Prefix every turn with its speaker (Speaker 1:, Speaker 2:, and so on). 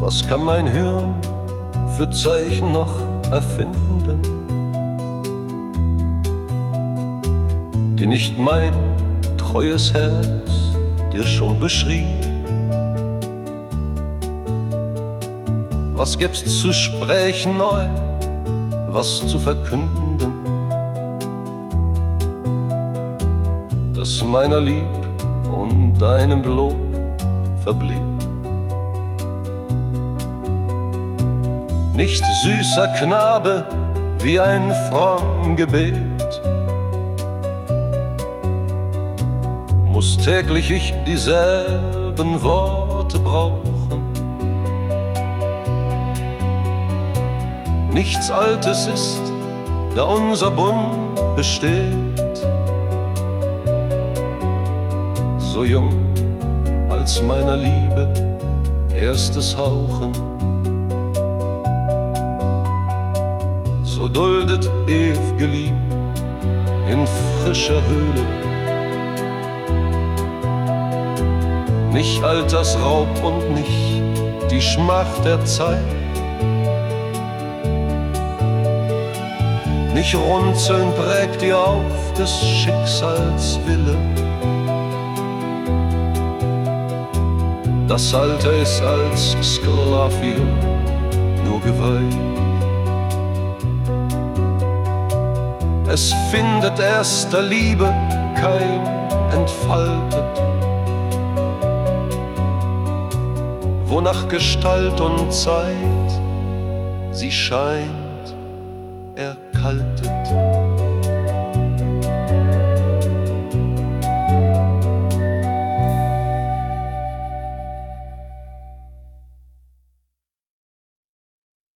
Speaker 1: Was kann mein Hirn für Zeichen noch erfinden, die nicht mein treues Herz dir schon beschrieb? Was gibt's zu sprechen neu, was zu verkünden, das meiner Lieb und deinem Lob verblieb? Nicht süßer Knabe wie ein fromm Gebet, muss täglich ich dieselben Worte brauchen. Nichts Altes ist, da unser Bund besteht, so jung als meiner Liebe erstes Hauchen. So duldet ew'ge Lieb in frischer Höhle, nicht Altersraub und nicht die Schmach der Zeit, nicht Runzeln prägt ihr auf des Schicksals Wille. Das Alter ist als Sklavium nur geweiht. Es findet erst der Liebe kein entfaltet, wonach Gestalt und Zeit sie scheint erkaltet.